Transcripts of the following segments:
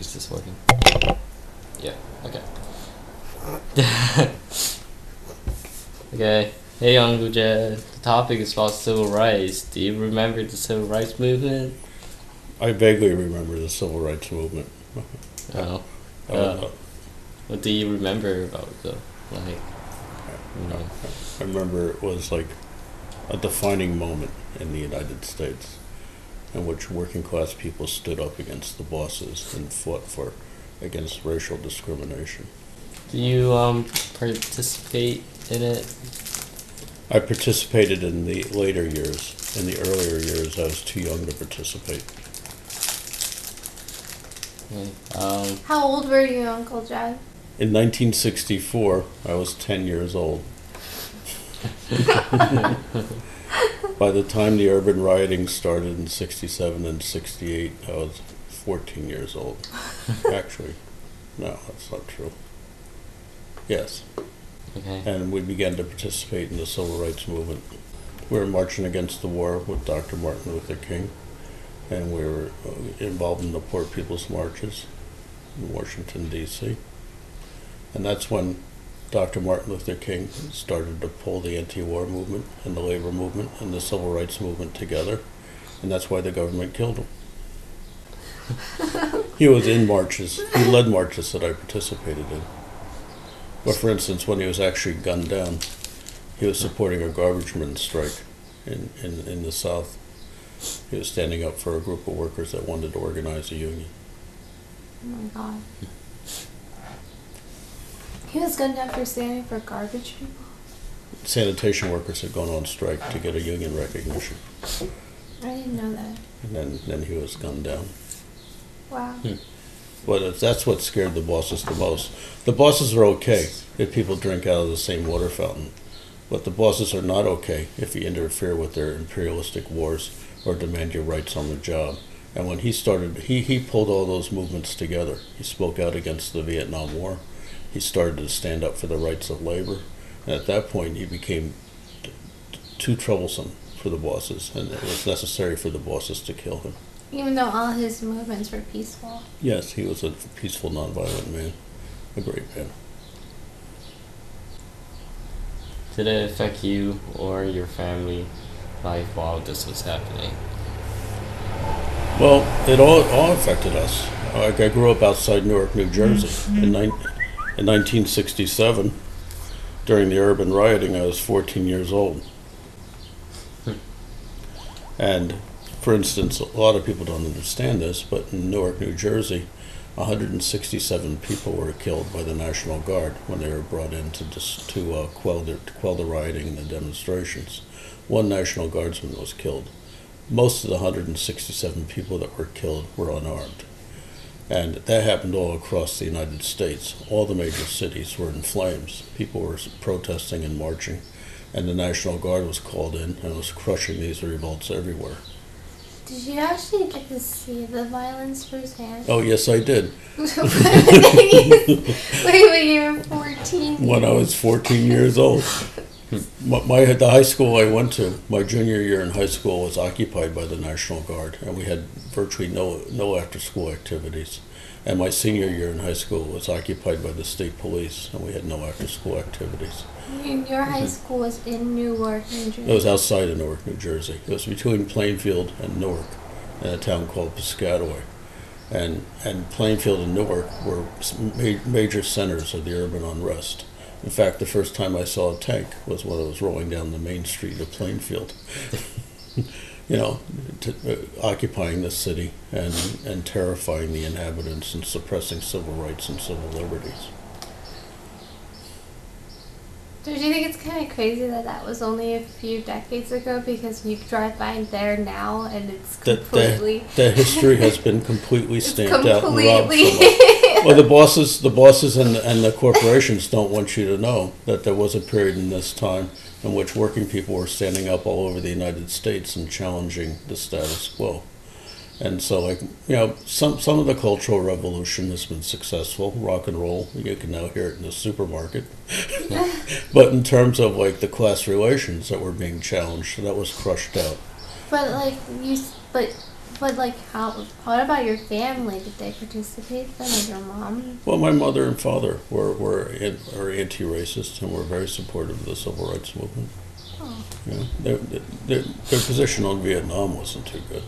Is this working? Yeah, okay. Okay. Hey, Uncle Jed. The topic is about civil rights. Do you remember the civil rights movement? I vaguely remember the civil rights movement. Oh. Uh, What do you remember about the, like, you know? I remember it was like a defining moment in the United States in which working class people stood up against the bosses and fought against racial discrimination. Do you participate in it? I participated in the later years. In the earlier years, I was too young to participate. Okay. How old were you, Uncle Jed? In 1964, I was 10 years old. By the time the urban rioting started in 67 and 68, I was 14 years old. Actually, no, that's not true. Yes. Okay. And we began to participate in the civil rights movement. We were marching against the war with Dr. Martin Luther King, and we were involved in the Poor People's Marches in Washington, D.C. And that's when Dr. Martin Luther King started to pull the anti-war movement and the labor movement and the civil rights movement together, and that's why the government killed him. He was in marches. He led marches that I participated in. But for instance, when he was actually gunned down, he was supporting a garbageman strike in the South. He was standing up for a group of workers that wanted to organize a union. Oh my God. He was gunned down for standing for garbage people? Sanitation workers had gone on strike to get a union recognition. I didn't know that. And then he was gunned down. Wow. But that's what scared the bosses the most. The bosses are okay if people drink out of the same water fountain. But the bosses are not okay if you interfere with their imperialistic wars or demand your rights on the job. And when he started, he pulled all those movements together. He spoke out against the Vietnam War. He started to stand up for the rights of labor. And at that point, he became too troublesome for the bosses, and it was necessary for the bosses to kill him. Even though all his movements were peaceful. Yes, he was a peaceful, nonviolent man. A great man. Did it affect you or your family life while this was happening? Well, it all affected us. Like I grew up outside Newark, New Jersey. In 1967, during the urban rioting, I was 14 years old. And, for instance, a lot of people don't understand this, but in Newark, New Jersey, 167 people were killed by the National Guard when they were brought in to quell the rioting and the demonstrations. One National Guardsman was killed. Most of the 167 people that were killed were unarmed. And that happened all across the United States. All the major cities were in flames. People were protesting and marching, and the National Guard was called in and was crushing these revolts everywhere. Did you actually get to see the violence firsthand? Oh, yes, I did. Wait, when you were 14? When I was 14 years old. The high school I went to, my junior year in high school, was occupied by the National Guard, and we had virtually no after-school activities. And my senior year in high school was occupied by the state police, and we had no after-school activities. Your high school was in Newark, New Jersey? It was outside of Newark, New Jersey. It was between Plainfield and Newark, in a town called Piscataway. And Plainfield and Newark were major centers of the urban unrest. In fact, the first time I saw a tank was when I was rolling down the main street of Plainfield. Occupying the city and terrifying the inhabitants and suppressing civil rights and civil liberties. Don't you think it's kind of crazy that was only a few decades ago? Because you drive by there now and it's completely... The history has been completely stamped out and robbed from us. Completely. Well, the bosses and the corporations don't want you to know that there was a period in this time in which working people were standing up all over the United States and challenging the status quo. And so, some of the Cultural Revolution has been successful. Rock and roll, you can now hear it in the supermarket. But in terms of, the class relations that were being challenged, that was crushed out. But But like, how? What about your family? Did they participate then, like your mom? Well, my mother and father are anti-racist and were very supportive of the civil rights movement. Oh. Yeah, their position on Vietnam wasn't too good.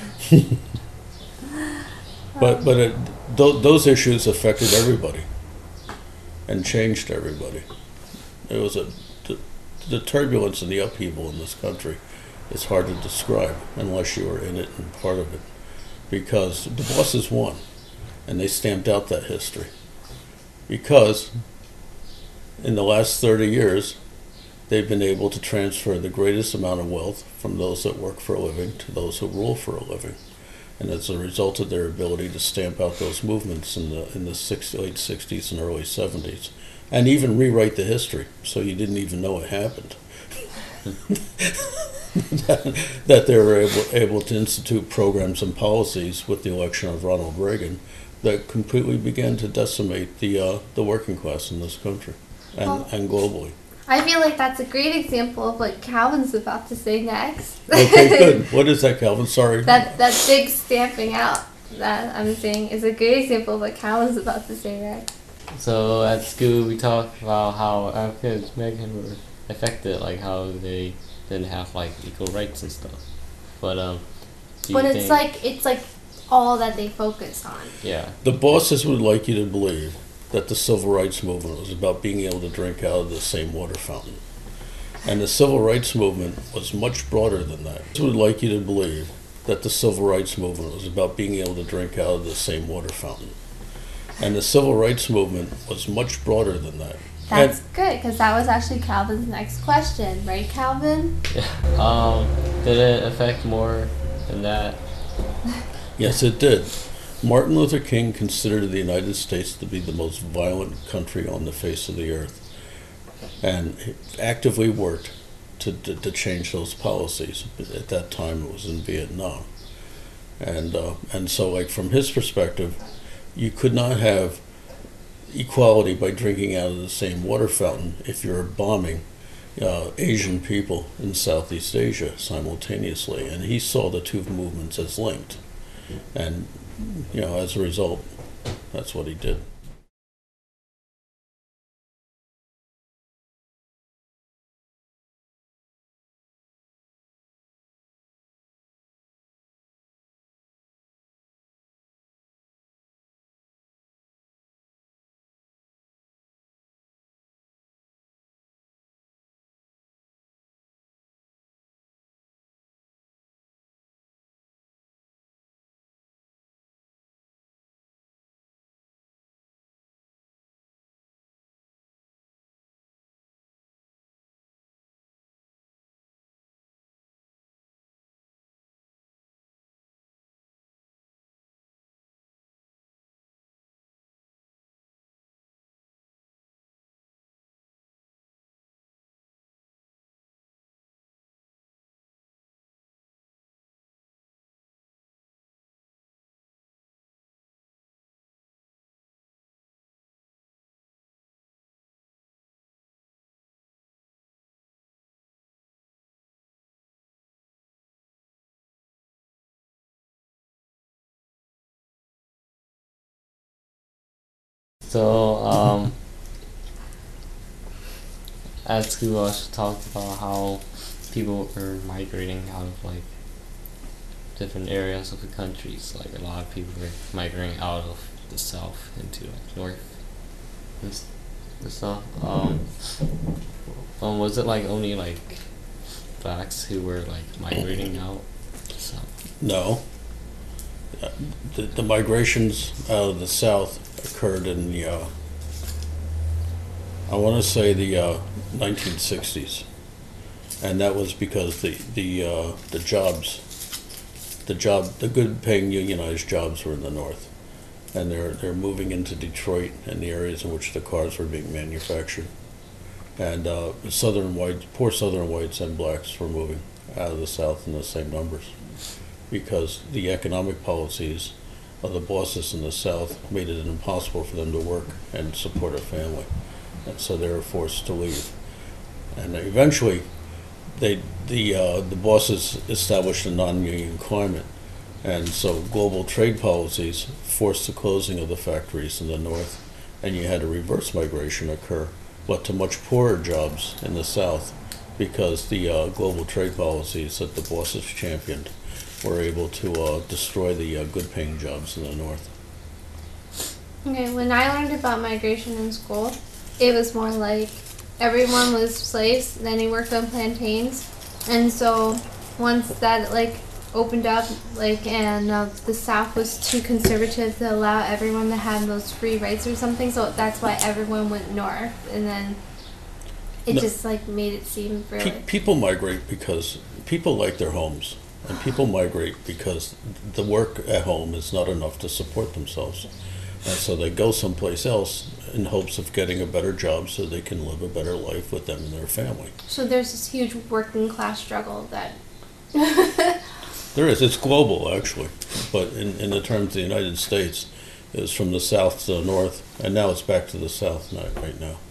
But those issues affected everybody and changed everybody. It was the turbulence and the upheaval in this country is hard to describe unless you were in it and part of it, because the bosses won and they stamped out that history. Because in the last 30 years, they've been able to transfer the greatest amount of wealth from those that work for a living to those who rule for a living. And as a result of their ability to stamp out those movements in the late 60s and early 70s, and even rewrite the history so you didn't even know it happened, that they were able to institute programs and policies with the election of Ronald Reagan that completely began to decimate the working class in this country and globally. I feel like that's a great example of what Calvin's about to say next. Okay, good. What is that, Calvin? Sorry. That big stamping out that I'm saying is a great example of what Calvin's about to say next. So at school we talked about how African Americans were affected, like how they didn't have like equal rights and stuff. But it's like all that they focus on. Yeah. The bosses would like you to believe that the civil rights movement was about being able to drink out of the same water fountain. And the civil rights movement was much broader than that. They would like you to believe that the civil rights movement was about being able to drink out of the same water fountain. And the civil rights movement was much broader than that. That's good, because that was actually Calvin's next question, right, Calvin? Did it affect more than that? Yes, it did. Martin Luther King considered the United States to be the most violent country on the face of the earth, and he actively worked to change those policies. At that time, it was in Vietnam, and so, like, from his perspective, you could not have equality by drinking out of the same water fountain if you're bombing Asian people in Southeast Asia simultaneously, and he saw the two movements as linked, and as a result, that's what he did. So at school I also talked about how people were migrating out of like different areas of the countries. Like a lot of people were migrating out of the south into like north and stuff. Was it like only like blacks who were like migrating out? South? No. The migrations out of the south occurred in the I want to say the 1960s, and that was because the good paying unionized jobs were in the north, and they're moving into Detroit and the areas in which the cars were being manufactured, and poor southern whites and blacks were moving out of the south in the same numbers, because the economic policies of the bosses in the south made it impossible for them to work and support a family, and so they were forced to leave. And eventually, the bosses established a non-union climate And so global trade policies forced the closing of the factories in the north, and you had a reverse migration occur, but to much poorer jobs in the south, because the global trade policies that the bosses championed were able to destroy the good-paying jobs in the north. Okay, when I learned about migration in school, it was more like everyone was slaves, then they worked on plantains, and so once that like opened up, like, and the South was too conservative to allow everyone to have those free rights or something, so that's why everyone went north, and then it No. just like made it seem really. People migrate because people like their homes, and people migrate because the work at home is not enough to support themselves. And so they go someplace else in hopes of getting a better job so they can live a better life with them and their family. So there's this huge working class struggle that. There is. It's global, actually. But in the terms of the United States, it's from the south to the north, and now it's back to the south right now.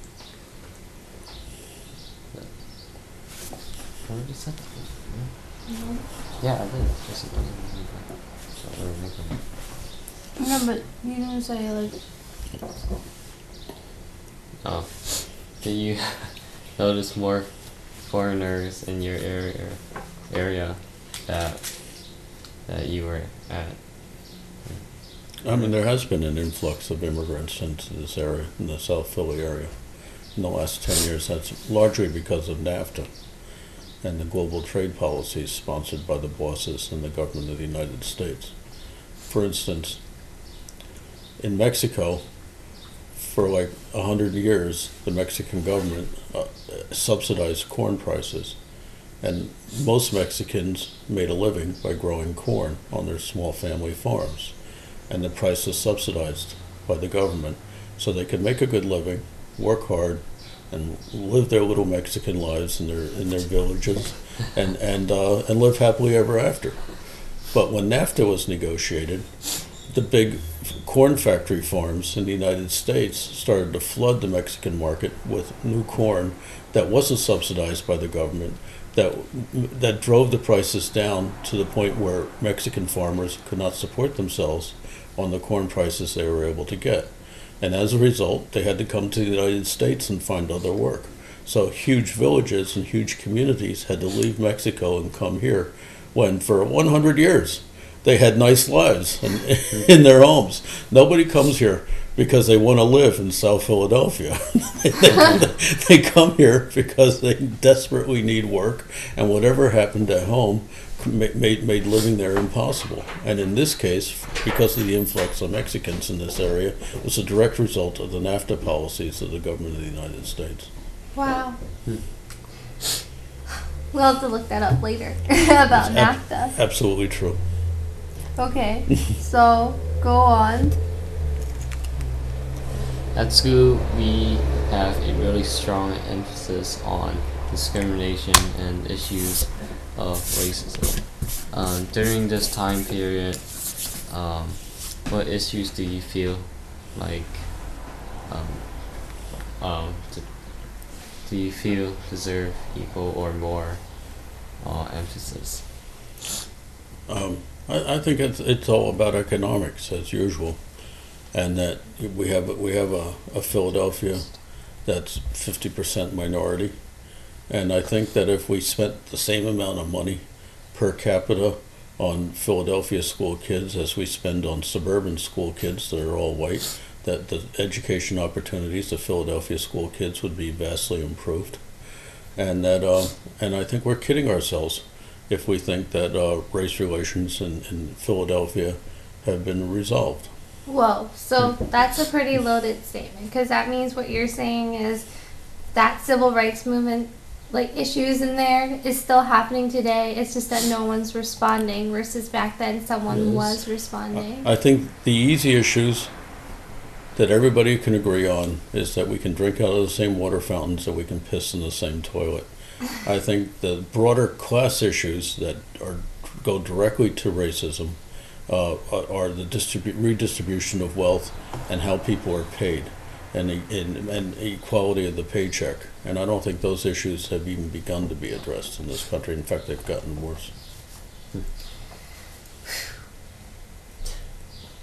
What did you say? Yeah, I did. Just it wasn't so we're making. No, but you didn't say like. Oh, did you notice more foreigners in your area that you were at? I mean, there has been an influx of immigrants into this area, in the South Philly area, in the last 10 years. That's largely because of NAFTA and the global trade policies sponsored by the bosses and the government of the United States. For instance, in Mexico, for like 100 years, the Mexican government subsidized corn prices. And most Mexicans made a living by growing corn on their small family farms. And the price was subsidized by the government so they could make a good living, work hard, and live their little Mexican lives in their villages and live happily ever after. But when NAFTA was negotiated, the big corn factory farms in the United States started to flood the Mexican market with new corn that wasn't subsidized by the government, that drove the prices down to the point where Mexican farmers could not support themselves on the corn prices they were able to get. And as a result, they had to come to the United States and find other work. So huge villages and huge communities had to leave Mexico and come here, when for 100 years they had nice lives in their homes. Nobody comes here because they want to live in South Philadelphia. They come here because they desperately need work, and whatever happened at home made living there impossible. And in this case, because of the influx of Mexicans in this area, it was a direct result of the NAFTA policies of the government of the United States. Wow. We'll have to look that up later about NAFTA. Absolutely true. Okay, so go on. At school, we have a really strong emphasis on discrimination and issues of racism. During this time period, what issues do you feel like do you feel deserve equal or more emphasis? I think it's all about economics as usual, and that we have a Philadelphia that's 50% minority, and I think that if we spent the same amount of money per capita on Philadelphia school kids as we spend on suburban school kids that are all white, that the education opportunities of Philadelphia school kids would be vastly improved, and that and I think we're kidding ourselves if we think that race relations in Philadelphia have been resolved. Whoa, so that's a pretty loaded statement, because that means what you're saying is that civil rights movement, like issues in there, is still happening today. It's just that no one's responding, versus back then someone was responding. I think the easy issues that everybody can agree on is that we can drink out of the same water fountains, that we can piss in the same toilet. I think the broader class issues that go directly to racism are the redistribution of wealth and how people are paid, and equality of the paycheck. And I don't think those issues have even begun to be addressed in this country. In fact, they've gotten worse.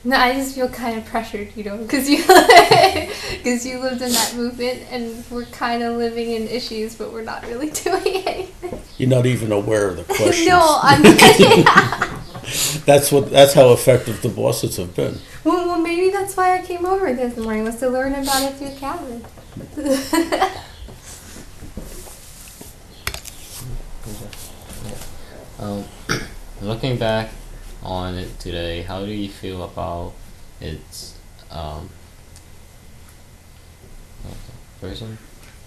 No, I just feel kind of pressured, because you lived in that movement, and we're kind of living in issues, but we're not really doing anything. You're not even aware of the questions. No, I'm not. That's how effective the bosses have been. Well, maybe that's why I came over this morning, was to learn about it through Calvin. Looking back on it today, how do you feel about its version?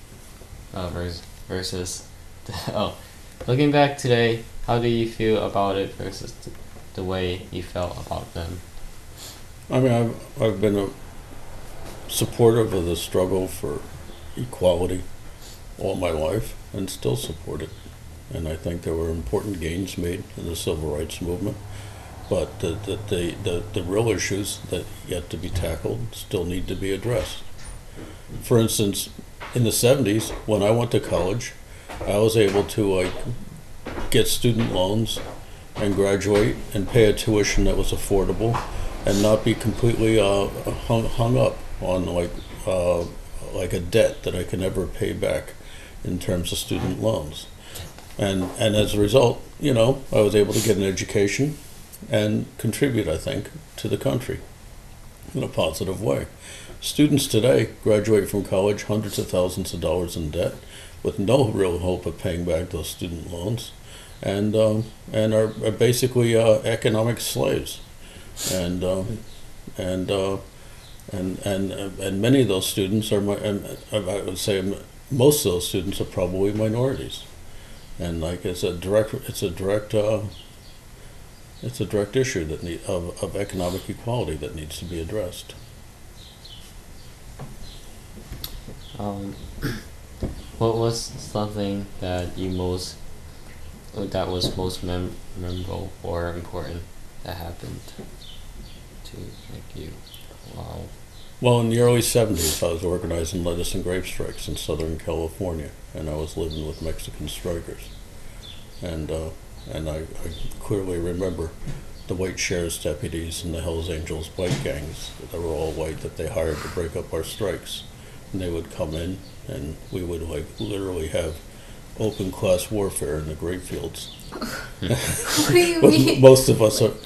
Versus looking back today, how do you feel about it versus the way you felt about them? I mean, I've been a supportive of the struggle for equality all my life, and still support it. And I think there were important gains made in the civil rights movement, but the real issues that yet to be tackled still need to be addressed. For instance, in the 70s, when I went to college, I was able to get student loans and graduate and pay a tuition that was affordable and not be completely hung up on like a debt that I can never pay back in terms of student loans. And as a result, I was able to get an education and contribute, I think, to the country in a positive way. Students today graduate from college hundreds of thousands of dollars in debt with no real hope of paying back those student loans, and are basically economic slaves. And many of those students are, I would say most of those students are probably minorities. And it's a direct issue that of economic equality that needs to be addressed. What was something that was most memorable or important that happened to you? Wow. Well, in the early 70s, I was organizing lettuce and grape strikes in Southern California, and I was living with Mexican strikers. And I clearly remember the white sheriff's deputies and the Hells Angels bike gangs that were all white that they hired to break up our strikes. And they would come in, and we would literally have open class warfare in the grape fields. What do you mean? Most of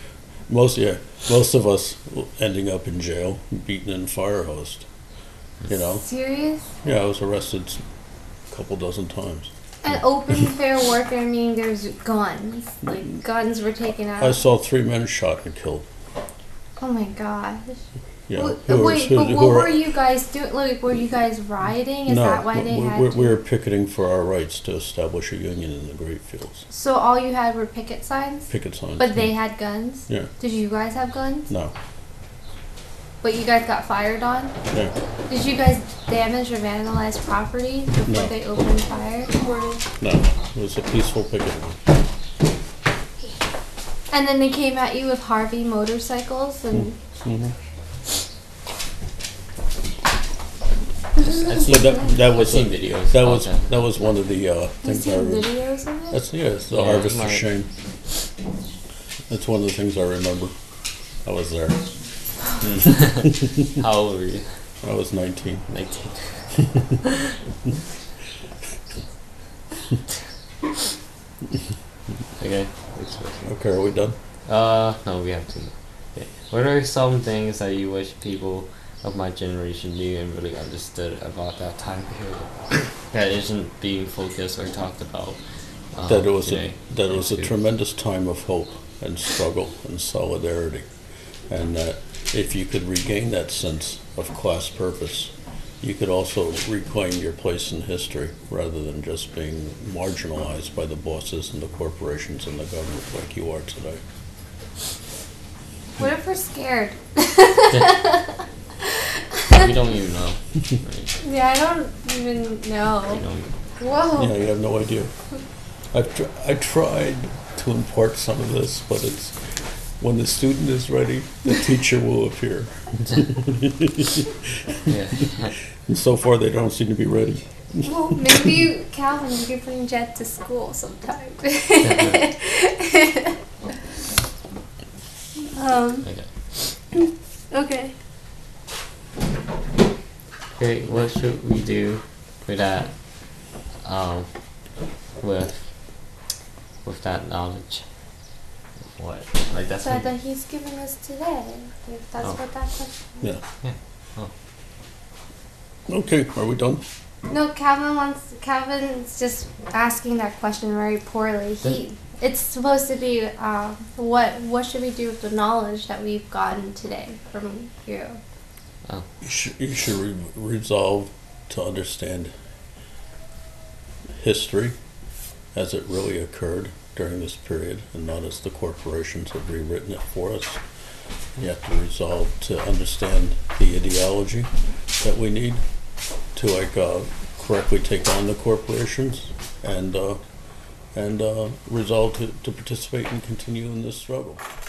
us ending up in jail, beaten and fire hosed. Serious? Yeah, I was arrested a couple dozen times. And open fair warfare meaning there's guns. Like guns were taken out. I saw 3 men shot and killed. Oh my gosh. Yeah. What were you guys doing? Like, were you guys rioting? Is that why they had to? We were picketing for our rights to establish a union in the grape fields. So all you had were picket signs? Picket signs. But they had guns? Yeah. Did you guys have guns? No. But you guys got fired on? Yeah. Did you guys damage or vandalize property before they opened fire? No. It was a peaceful picket. And then they came at you with Harvey motorcycles and... Mm-hmm. I've seen videos. That was one of the things I remember. Videos of it? It's the Harvest of Shame. That's one of the things I remember. I was there. How old were you? I was 19. 19. Okay. Okay, are we done? No, we have to. Okay. What are some things that you wish people of my generation knew and really understood about that time period that isn't being focused or talked about That it was today? a tremendous time of hope and struggle and solidarity, and that if you could regain that sense of class purpose, you could also reclaim your place in history rather than just being marginalized by the bosses and the corporations and the government like you are today. What if we're scared? We don't even know. Right? Yeah, I don't even know. We don't. Whoa. Yeah, you have no idea. I tried to impart some of this, but it's when the student is ready, the teacher will appear. Yeah. And so far, they don't seem to be ready. Well, maybe Calvin, you could bring Jet to school sometime. Okay. Okay. Okay, what should we do with that? With that knowledge. What? Like that's So what- that he's giving us today. Like, that's Oh. what that question. Yeah. Yeah. Oh. Okay, are we done? No, Calvin's just asking that question very poorly. It's supposed to be what should we do with the knowledge that we've gotten today from you? You should resolve to understand history as it really occurred during this period, and not as the corporations have rewritten it for us. You have to resolve to understand the ideology that we need to correctly take on the corporations, and resolve to participate and continue in this struggle.